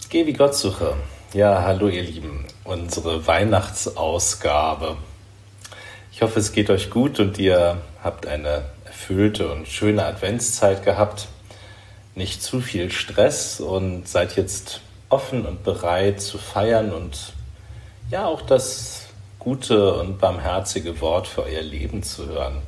Geh wie Gott suche. Ja, hallo ihr Lieben, unsere Weihnachtsausgabe. Ich hoffe, es geht euch gut und ihr habt eine erfüllte und schöne Adventszeit gehabt. Nicht zu viel Stress und seid jetzt offen und bereit zu feiern und ja auch das gute und barmherzige Wort für euer Leben zu hören.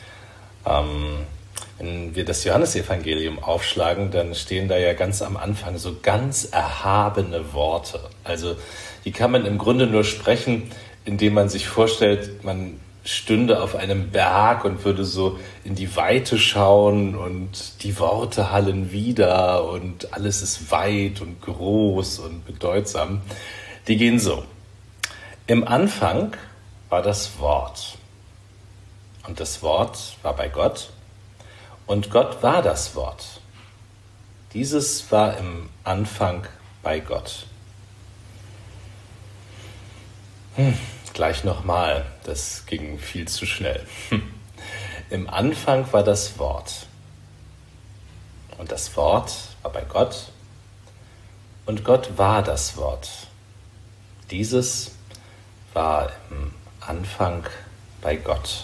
Wenn wir das Johannesevangelium aufschlagen, dann stehen da ja ganz am Anfang so ganz erhabene Worte. Also die kann man im Grunde nur sprechen, indem man sich vorstellt, man stünde auf einem Berg und würde so in die Weite schauen und die Worte hallen wider und alles ist weit und groß und bedeutsam. Die gehen so. Im Anfang war das Wort und das Wort war bei Gott und Gott war das Wort. Dieses war im Anfang bei Gott. Gleich nochmal, das ging viel zu schnell. Im Anfang war das Wort. Und das Wort war bei Gott. Und Gott war das Wort. Dieses war im Anfang bei Gott.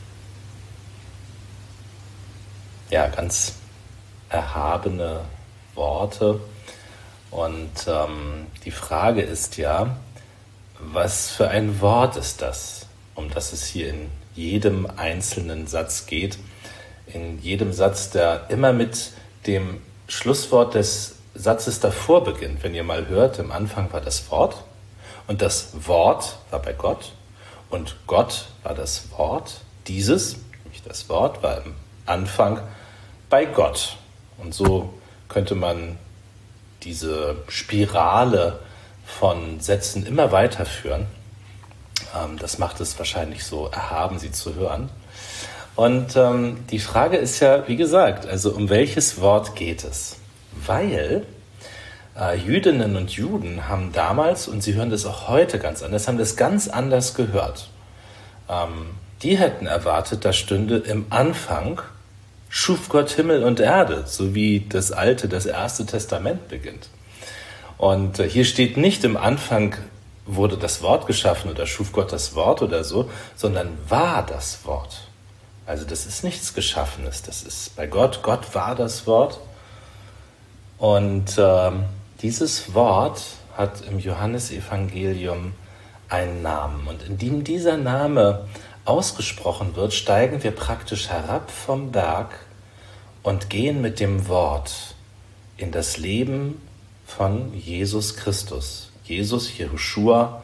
Ja, ganz erhabene Worte. Und die Frage ist ja, was für ein Wort ist das, um das es hier in jedem einzelnen Satz geht? In jedem Satz, der immer mit dem Schlusswort des Satzes davor beginnt. Wenn ihr mal hört, im Anfang war das Wort und das Wort war bei Gott und Gott war das Wort. Dieses, nämlich das Wort, war im Anfang bei Gott. Und so könnte man diese Spirale von Sätzen immer weiterführen. Das macht es wahrscheinlich so erhaben, sie zu hören. Und die Frage ist ja, wie gesagt, also um welches Wort geht es? Weil Jüdinnen und Juden haben damals, und sie hören das auch heute ganz anders, haben das ganz anders gehört. Die hätten erwartet, da stünde im Anfang schuf Gott Himmel und Erde, so wie das erste Testament beginnt. Und hier steht nicht im Anfang wurde das Wort geschaffen oder schuf Gott das Wort oder so, sondern war das Wort. Also das ist nichts Geschaffenes, das ist bei Gott. Gott war das Wort. Und dieses Wort hat im Johannesevangelium einen Namen. Und indem dieser Name ausgesprochen wird, steigen wir praktisch herab vom Berg und gehen mit dem Wort in das Leben von Jesus Christus. Jesus, Jehoshua,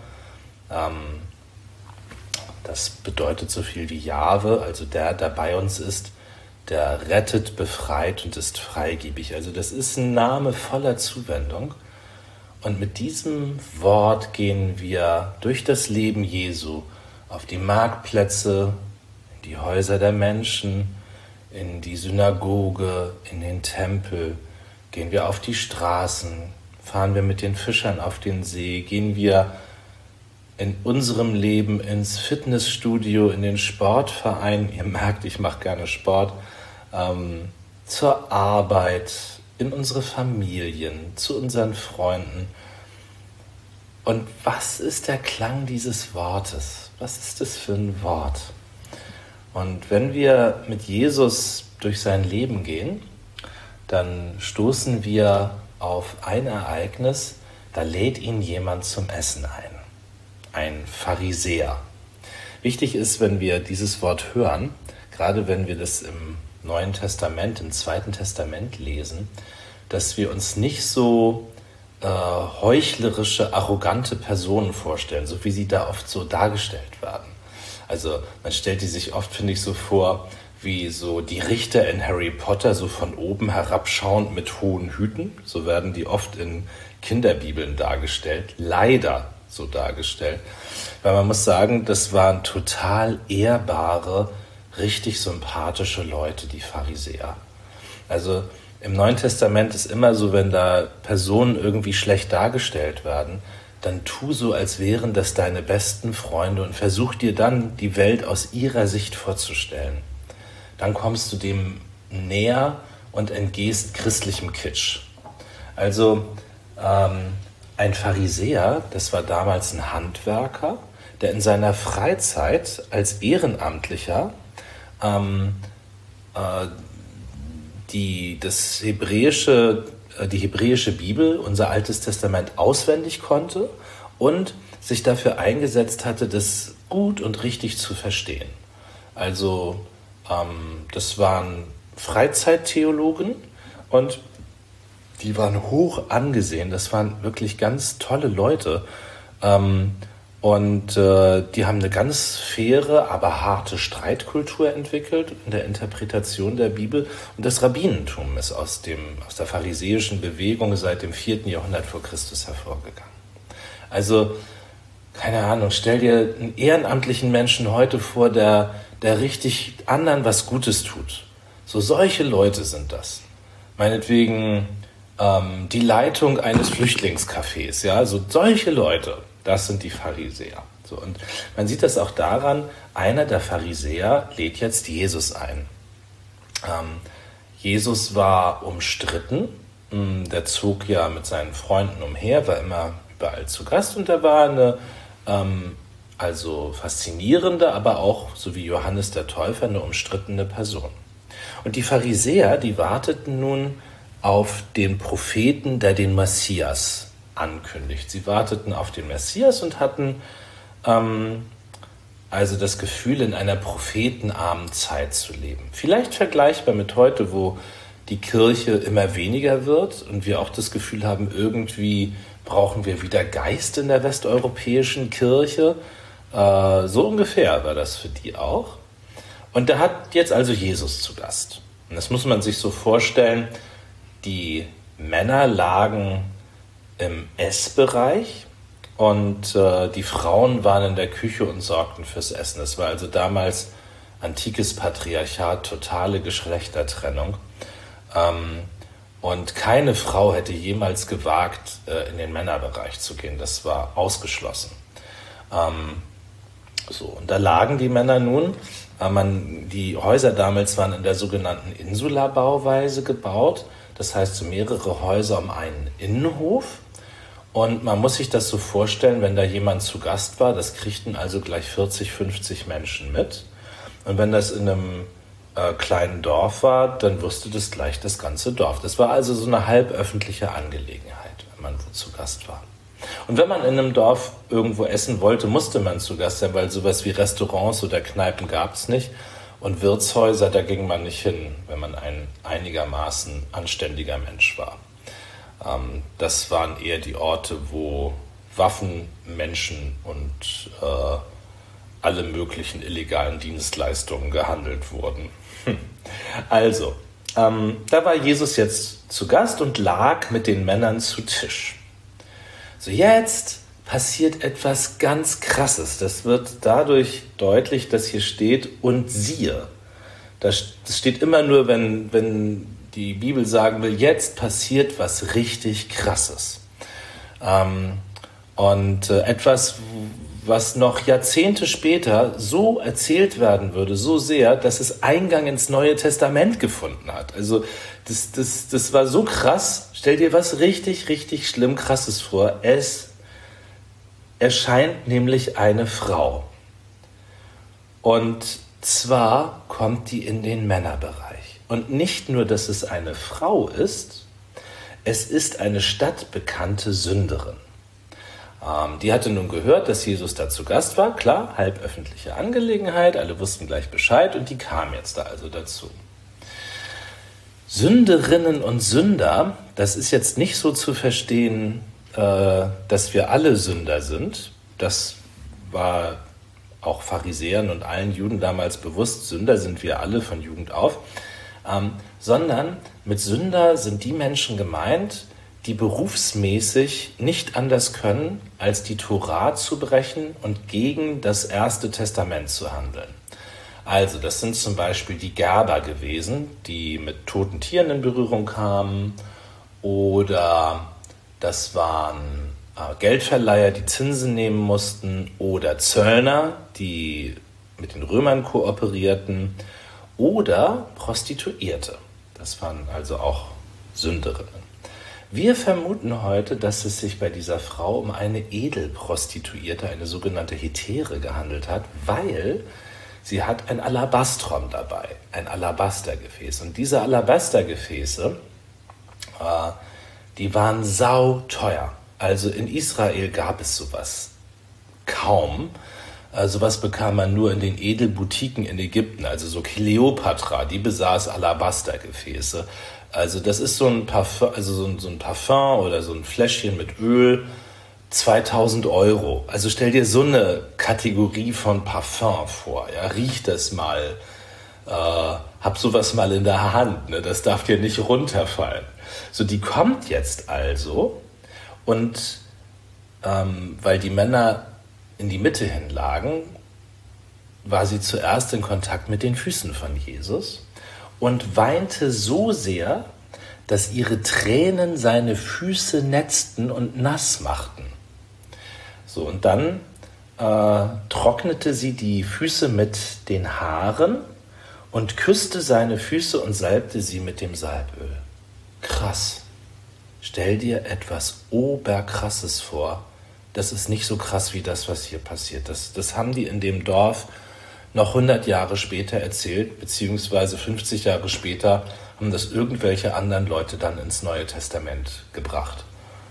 das bedeutet so viel wie Jahwe, also der bei uns ist, der rettet, befreit und ist freigebig. Also das ist ein Name voller Zuwendung. Und mit diesem Wort gehen wir durch das Leben Jesu auf die Marktplätze, in die Häuser der Menschen, in die Synagoge, in den Tempel, gehen wir auf die Straßen, fahren wir mit den Fischern auf den See, gehen wir in unserem Leben ins Fitnessstudio, in den Sportverein, ihr merkt, ich mache gerne Sport, zur Arbeit, in unsere Familien, zu unseren Freunden. Und was ist der Klang dieses Wortes? Was ist das für ein Wort? Und wenn wir mit Jesus durch sein Leben gehen, dann stoßen wir auf ein Ereignis, da lädt ihn jemand zum Essen ein Pharisäer. Wichtig ist, wenn wir dieses Wort hören, gerade wenn wir das im Neuen Testament, im Zweiten Testament lesen, dass wir uns nicht so heuchlerische, arrogante Personen vorstellen, so wie sie da oft so dargestellt werden. Also man stellt die sich oft, finde ich, so vor, wie so die Richter in Harry Potter, so von oben herabschauend mit hohen Hüten. So werden die oft in Kinderbibeln dargestellt, leider so dargestellt. Weil man muss sagen, das waren total ehrbare, richtig sympathische Leute, die Pharisäer. Also im Neuen Testament ist immer so, wenn da Personen irgendwie schlecht dargestellt werden, dann tu so, als wären das deine besten Freunde und versuch dir dann die Welt aus ihrer Sicht vorzustellen. Dann kommst du dem näher und entgehst christlichem Kitsch. Also Ein Pharisäer, das war damals ein Handwerker, der in seiner Freizeit als Ehrenamtlicher die hebräische Bibel, unser Altes Testament, auswendig konnte und sich dafür eingesetzt hatte, das gut und richtig zu verstehen. Also das waren Freizeittheologen und die waren hoch angesehen. Das waren wirklich ganz tolle Leute. Und die haben eine ganz faire, aber harte Streitkultur entwickelt in der Interpretation der Bibel. Und das Rabbinentum ist aus der pharisäischen Bewegung seit dem 4. Jahrhundert vor Christus hervorgegangen. Also, keine Ahnung, stell dir einen ehrenamtlichen Menschen heute vor, der richtig anderen was Gutes tut. So solche Leute sind das. Meinetwegen die Leitung eines Flüchtlingscafés, ja, so solche Leute. Das sind die Pharisäer. So, und man sieht das auch daran, einer der Pharisäer lädt jetzt Jesus ein. Jesus war umstritten, der zog ja mit seinen Freunden umher, war immer überall zu Gast und er war eine also faszinierende, aber auch, so wie Johannes der Täufer, eine umstrittene Person. Und die Pharisäer, die warteten nun auf den Propheten, der den Messias ankündigt. Sie warteten auf den Messias und hatten also das Gefühl, in einer prophetenarmen Zeit zu leben. Vielleicht vergleichbar mit heute, wo die Kirche immer weniger wird und wir auch das Gefühl haben, irgendwie brauchen wir wieder Geist in der westeuropäischen Kirche. So ungefähr war das für die auch. Und da hat jetzt also Jesus zu Gast. Und das muss man sich so vorstellen, die Männer lagen im Essbereich und die Frauen waren in der Küche und sorgten fürs Essen. Es war also damals antikes Patriarchat, totale Geschlechtertrennung. Und keine Frau hätte jemals gewagt, in den Männerbereich zu gehen. Das war ausgeschlossen. Und da lagen die Männer nun. Die Häuser damals waren in der sogenannten Insula-Bauweise gebaut. Das heißt, so mehrere Häuser um einen Innenhof. Und man muss sich das so vorstellen, wenn da jemand zu Gast war, das kriegten also gleich 40, 50 Menschen mit. Und wenn das in einem kleinen Dorf war, dann wusste das gleich das ganze Dorf. Das war also so eine halböffentliche Angelegenheit, wenn man wo zu Gast war. Und wenn man in einem Dorf irgendwo essen wollte, musste man zu Gast sein, weil sowas wie Restaurants oder Kneipen gab es nicht. Und Wirtshäuser, da ging man nicht hin, wenn man ein einigermaßen anständiger Mensch war. Das waren eher die Orte, wo Waffen, Menschen und alle möglichen illegalen Dienstleistungen gehandelt wurden. Also, da war Jesus jetzt zu Gast und lag mit den Männern zu Tisch. So, jetzt passiert etwas ganz Krasses. Das wird dadurch deutlich, dass hier steht, und siehe. Das steht immer nur, wenn die Bibel sagen will, jetzt passiert was richtig Krasses. Etwas, was noch Jahrzehnte später so erzählt werden würde, so sehr, dass es Eingang ins Neue Testament gefunden hat. Also das war so krass. Stell dir was richtig, richtig schlimm Krasses vor. Es erscheint nämlich eine Frau. Und zwar kommt die in den Männerbereich. Und nicht nur, dass es eine Frau ist, es ist eine stadtbekannte Sünderin. Die hatte nun gehört, dass Jesus da zu Gast war. Klar, halböffentliche Angelegenheit, alle wussten gleich Bescheid und die kam jetzt da also dazu. Sünderinnen und Sünder, das ist jetzt nicht so zu verstehen, dass wir alle Sünder sind. Das war auch Pharisäern und allen Juden damals bewusst. Sünder sind wir alle von Jugend auf. Sondern mit Sünder sind die Menschen gemeint, die berufsmäßig nicht anders können, als die Tora zu brechen und gegen das Erste Testament zu handeln. Also das sind zum Beispiel die Gerber gewesen, die mit toten Tieren in Berührung kamen, oder das waren Geldverleiher, die Zinsen nehmen mussten, oder Zöllner, die mit den Römern kooperierten, oder Prostituierte. Das waren also auch Sünderinnen. Wir vermuten heute, dass es sich bei dieser Frau um eine Edelprostituierte, eine sogenannte Hetäre, gehandelt hat, weil sie hat ein Alabastron dabei, ein Alabastergefäß. Und diese Alabastergefäße, die waren sauteuer. Also in Israel gab es sowas kaum. Sowas bekam man nur in den Edelboutiquen in Ägypten, also so Kleopatra, die besaß Alabastergefäße. Also das ist so ein Parfum, also so ein Parfum oder so ein Fläschchen mit Öl, 2000 Euro. Also stell dir so eine Kategorie von Parfum vor, ja, riech das mal, hab sowas mal in der Hand, ne? Das darf dir nicht runterfallen. So, die kommt jetzt also und weil die Männer in die Mitte hin lagen, war sie zuerst in Kontakt mit den Füßen von Jesus und weinte so sehr, dass ihre Tränen seine Füße netzten und nass machten. So, und dann trocknete sie die Füße mit den Haaren und küsste seine Füße und salbte sie mit dem Salböl. Krass. Stell dir etwas Oberkrasses vor. Das ist nicht so krass wie das, was hier passiert. Das haben die in dem Dorf noch 100 Jahre später erzählt, beziehungsweise 50 Jahre später haben das irgendwelche anderen Leute dann ins Neue Testament gebracht.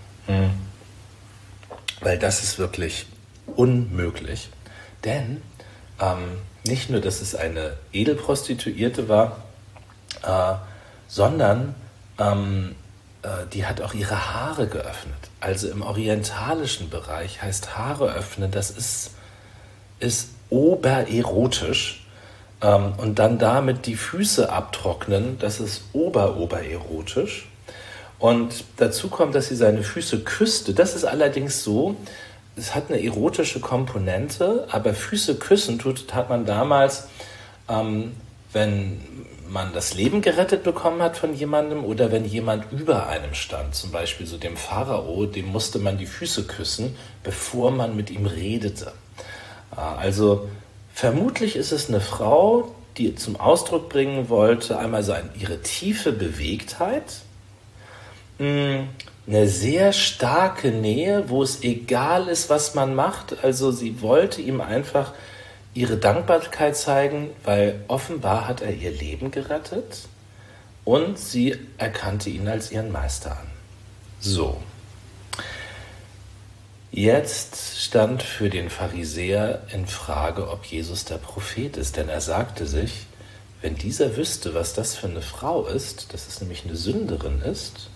Weil das ist wirklich unmöglich. Denn nicht nur, dass es eine Edelprostituierte war, sondern die hat auch ihre Haare geöffnet. Also im orientalischen Bereich heißt Haare öffnen, das ist obererotisch. Und dann damit die Füße abtrocknen, das ist obererotisch. Und dazu kommt, dass sie seine Füße küsste. Das ist allerdings so, es hat eine erotische Komponente, aber Füße küssen hat man damals, wenn man das Leben gerettet bekommen hat von jemandem oder wenn jemand über einem stand, zum Beispiel so dem Pharao, dem musste man die Füße küssen, bevor man mit ihm redete. Also vermutlich ist es eine Frau, die zum Ausdruck bringen wollte, einmal so ihre tiefe Bewegtheit, eine sehr starke Nähe, wo es egal ist, was man macht. Also sie wollte ihm einfach ihre Dankbarkeit zeigen, weil offenbar hat er ihr Leben gerettet und sie erkannte ihn als ihren Meister an. So. Jetzt stand für den Pharisäer in Frage, ob Jesus der Prophet ist, denn er sagte sich, wenn dieser wüsste, was das für eine Frau ist, dass es nämlich eine Sünderin ist,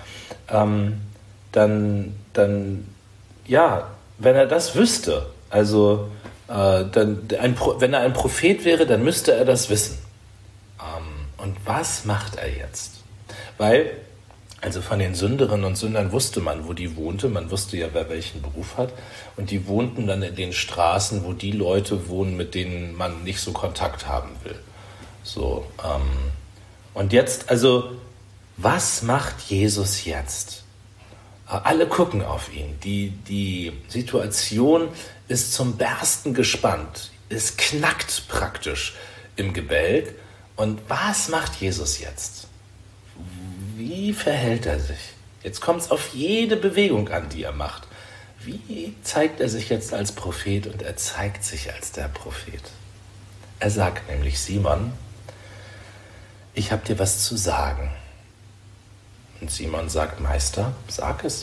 dann, ja, wenn er das wüsste, also wenn er ein Prophet wäre, dann müsste er das wissen. Und was macht er jetzt? Weil, also von den Sünderinnen und Sündern wusste man, wo die wohnte. Man wusste ja, wer welchen Beruf hat. Und die wohnten dann in den Straßen, wo die Leute wohnen, mit denen man nicht so Kontakt haben will. So, und jetzt, also, was macht Jesus jetzt? Alle gucken auf ihn. Die Situation ist zum Bersten gespannt. Es knackt praktisch im Gebälk. Und was macht Jesus jetzt? Wie verhält er sich? Jetzt kommt es auf jede Bewegung an, die er macht. Wie zeigt er sich jetzt als Prophet? Und er zeigt sich als der Prophet. Er sagt nämlich, Simon, ich habe dir was zu sagen. Und Simon sagt, Meister, sag es.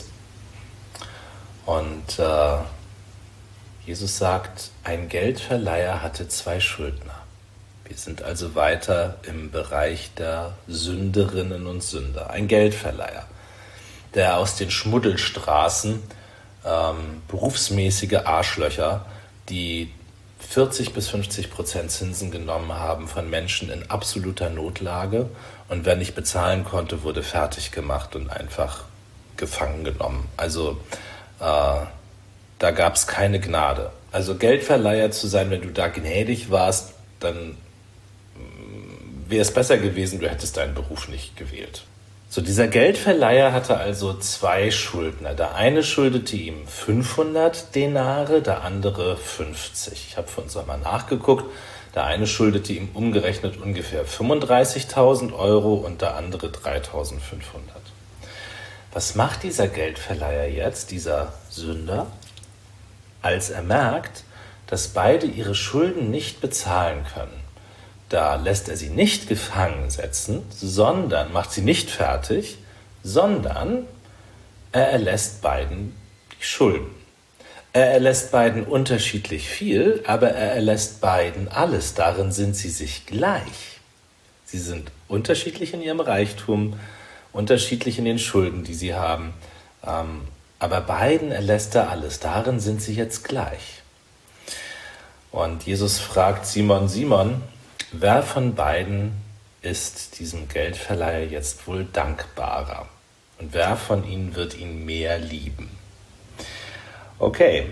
Und Jesus sagt, ein Geldverleiher hatte 2 Schuldner. Wir sind also weiter im Bereich der Sünderinnen und Sünder. Ein Geldverleiher, der aus den Schmuddelstraßen berufsmäßige Arschlöcher, die 40-50% Zinsen genommen haben von Menschen in absoluter Notlage und wer nicht bezahlen konnte, wurde fertig gemacht und einfach gefangen genommen. Also da gab es keine Gnade. Also Geldverleiher zu sein, wenn du da gnädig warst, dann wäre es besser gewesen, du hättest deinen Beruf nicht gewählt. So, dieser Geldverleiher hatte also 2 Schuldner. Der eine schuldete ihm 500 Denare, der andere 50. Ich habe für uns einmal nachgeguckt. Der eine schuldete ihm umgerechnet ungefähr 35.000 Euro und der andere 3.500. Was macht dieser Geldverleiher jetzt, dieser Sünder, als er merkt, dass beide ihre Schulden nicht bezahlen können? Da lässt er sie nicht gefangen setzen, sondern macht sie nicht fertig, sondern er erlässt beiden die Schulden. Er erlässt beiden unterschiedlich viel, aber er erlässt beiden alles. Darin sind sie sich gleich. Sie sind unterschiedlich in ihrem Reichtum, unterschiedlich in den Schulden, die sie haben. Aber beiden erlässt er alles. Darin sind sie jetzt gleich. Und Jesus fragt Simon, Simon, wer von beiden ist diesem Geldverleiher jetzt wohl dankbarer? Und wer von ihnen wird ihn mehr lieben? Okay,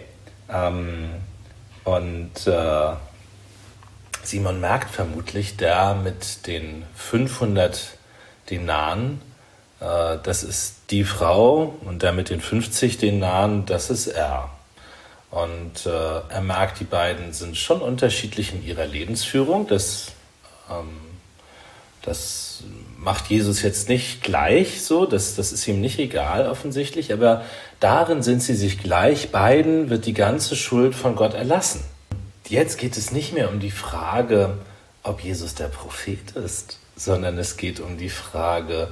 Simon merkt vermutlich, der mit den 500 Denaren, das ist die Frau, und der mit den 50 Denaren, das ist er. Und er merkt, die beiden sind schon unterschiedlich in ihrer Lebensführung. Das macht Jesus jetzt nicht gleich so, das ist ihm nicht egal offensichtlich, aber darin sind sie sich gleich. Beiden wird die ganze Schuld von Gott erlassen. Jetzt geht es nicht mehr um die Frage, ob Jesus der Prophet ist, sondern es geht um die Frage,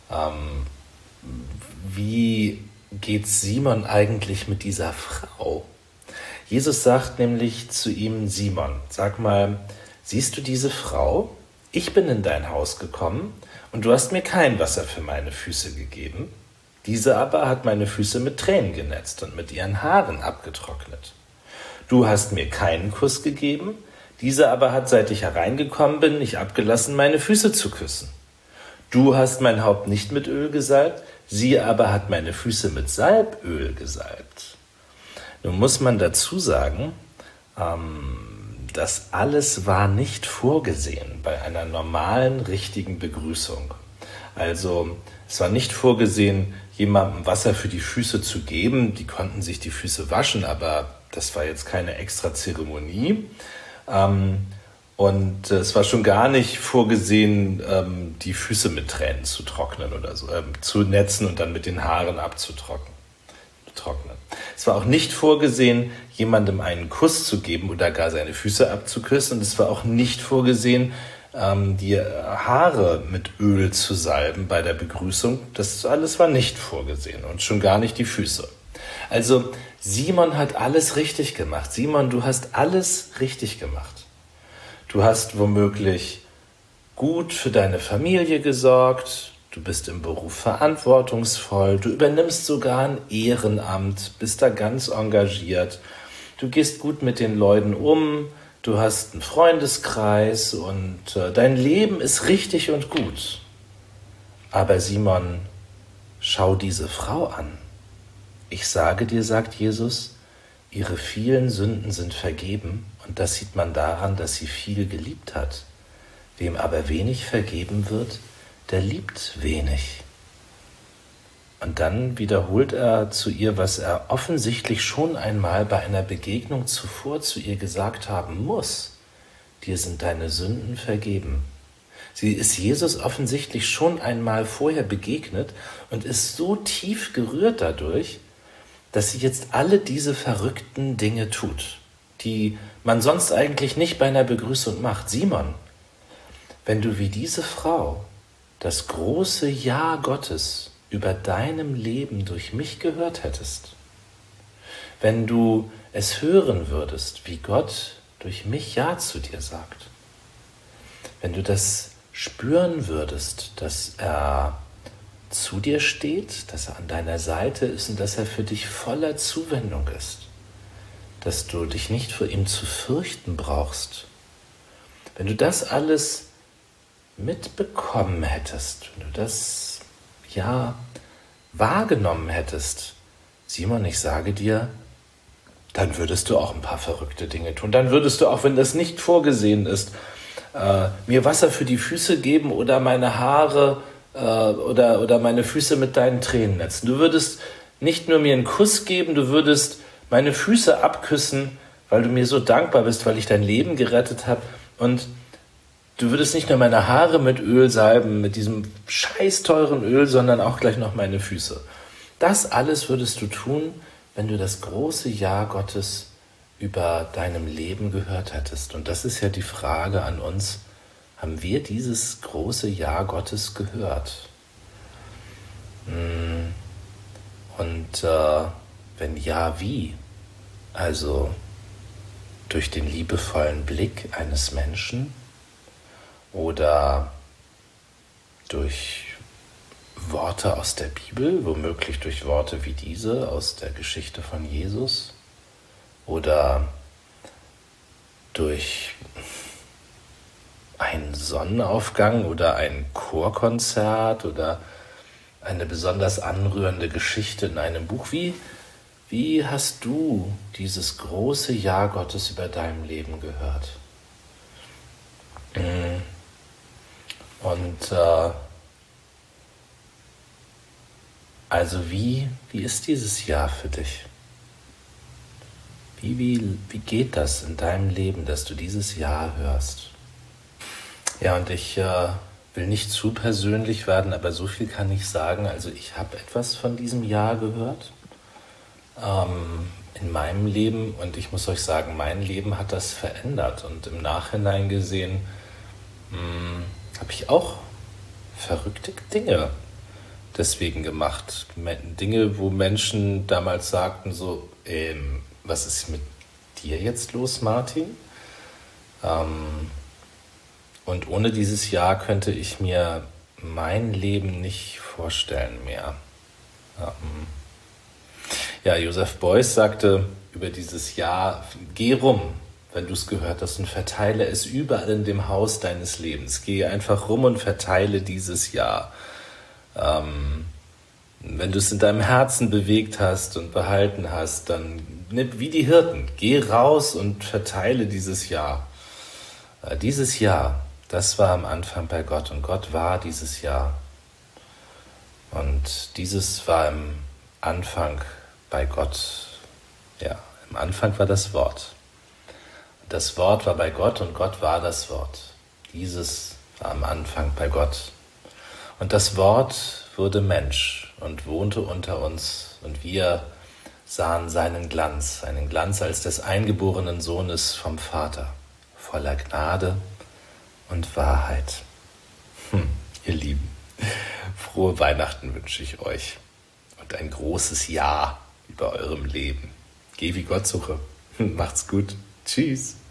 wie geht Simon eigentlich mit dieser Frau? Jesus sagt nämlich zu ihm, Simon, sag mal, siehst du diese Frau? Ich bin in dein Haus gekommen und du hast mir kein Wasser für meine Füße gegeben. Diese aber hat meine Füße mit Tränen genetzt und mit ihren Haaren abgetrocknet. Du hast mir keinen Kuss gegeben, diese aber hat, seit ich hereingekommen bin, nicht abgelassen, meine Füße zu küssen. Du hast mein Haupt nicht mit Öl gesalbt, sie aber hat meine Füße mit Salböl gesalbt. Nun muss man dazu sagen, das alles war nicht vorgesehen bei einer normalen, richtigen Begrüßung. Also es war nicht vorgesehen, jemandem Wasser für die Füße zu geben. Die konnten sich die Füße waschen, aber das war jetzt keine extra Zeremonie. Und es war schon gar nicht vorgesehen, die Füße mit Tränen zu trocknen oder so, zu netzen und dann mit den Haaren abzutrocknen. Es war auch nicht vorgesehen, jemandem einen Kuss zu geben oder gar seine Füße abzuküssen. Und es war auch nicht vorgesehen, die Haare mit Öl zu salben bei der Begrüßung. Das alles war nicht vorgesehen und schon gar nicht die Füße. Also Simon hat alles richtig gemacht. Simon, du hast alles richtig gemacht. Du hast womöglich gut für deine Familie gesorgt. Du bist im Beruf verantwortungsvoll, du übernimmst sogar ein Ehrenamt, bist da ganz engagiert, du gehst gut mit den Leuten um, du hast einen Freundeskreis und dein Leben ist richtig und gut. Aber Simon, schau diese Frau an. Ich sage dir, sagt Jesus, ihre vielen Sünden sind vergeben und das sieht man daran, dass sie viel geliebt hat. Wem aber wenig vergeben wird, der liebt wenig. Und dann wiederholt er zu ihr, was er offensichtlich schon einmal bei einer Begegnung zuvor zu ihr gesagt haben muss. Dir sind deine Sünden vergeben. Sie ist Jesus offensichtlich schon einmal vorher begegnet und ist so tief gerührt dadurch, dass sie jetzt alle diese verrückten Dinge tut, die man sonst eigentlich nicht bei einer Begrüßung macht. Simon, wenn du wie diese Frau das große Ja Gottes über deinem Leben durch mich gehört hättest, wenn du es hören würdest, wie Gott durch mich Ja zu dir sagt, wenn du das spüren würdest, dass er zu dir steht, dass er an deiner Seite ist und dass er für dich voller Zuwendung ist, dass du dich nicht vor ihm zu fürchten brauchst, wenn du das alles mitbekommen hättest, wenn du das wahrgenommen hättest, Simon, ich sage dir, dann würdest du auch ein paar verrückte Dinge tun. Dann würdest du, auch wenn das nicht vorgesehen ist, mir Wasser für die Füße geben oder meine Haare oder meine Füße mit deinen Tränen netzen. Du würdest nicht nur mir einen Kuss geben, du würdest meine Füße abküssen, weil du mir so dankbar bist, weil ich dein Leben gerettet habe. Und du würdest nicht nur meine Haare mit Öl salben, mit diesem scheiß teuren Öl, sondern auch gleich noch meine Füße. Das alles würdest du tun, wenn du das große Ja Gottes über deinem Leben gehört hättest. Und das ist ja die Frage an uns, haben wir dieses große Ja Gottes gehört? Und wenn ja, wie? Also durch den liebevollen Blick eines Menschen oder durch Worte aus der Bibel, womöglich durch Worte wie diese aus der Geschichte von Jesus oder durch einen Sonnenaufgang oder ein Chorkonzert oder eine besonders anrührende Geschichte in einem Buch. Wie hast du dieses große Ja Gottes über deinem Leben gehört? Und also wie ist dieses Ja für dich? Wie geht das in deinem Leben, dass du dieses Ja hörst? Ja, und ich will nicht zu persönlich werden, aber so viel kann ich sagen. Also ich habe etwas von diesem Ja gehört in meinem Leben und ich muss euch sagen, mein Leben hat das verändert. Und im Nachhinein gesehen habe ich auch verrückte Dinge deswegen gemacht. Dinge, wo Menschen damals sagten so, was ist mit dir jetzt los, Martin? Und ohne dieses Ja könnte ich mir mein Leben nicht vorstellen mehr. Ja, Joseph Beuys sagte über dieses Ja, geh rum, wenn du es gehört hast, und verteile es überall in dem Haus deines Lebens. Geh einfach rum und verteile dieses Ja. Wenn du es in deinem Herzen bewegt hast und behalten hast, dann nimm wie die Hirten, geh raus und verteile dieses Ja. Dieses Ja, das war am Anfang bei Gott und Gott war dieses Ja. Und dieses war im Anfang bei Gott. Ja, im Anfang war das Wort. Das Wort war bei Gott und Gott war das Wort. Dieses war am Anfang bei Gott. Und das Wort wurde Mensch und wohnte unter uns und wir sahen seinen Glanz als des eingeborenen Sohnes vom Vater, voller Gnade und Wahrheit. Ihr Lieben, frohe Weihnachten wünsche ich euch und ein großes Ja über eurem Leben. Geh wie Gott suche. Macht's gut. Tschüss.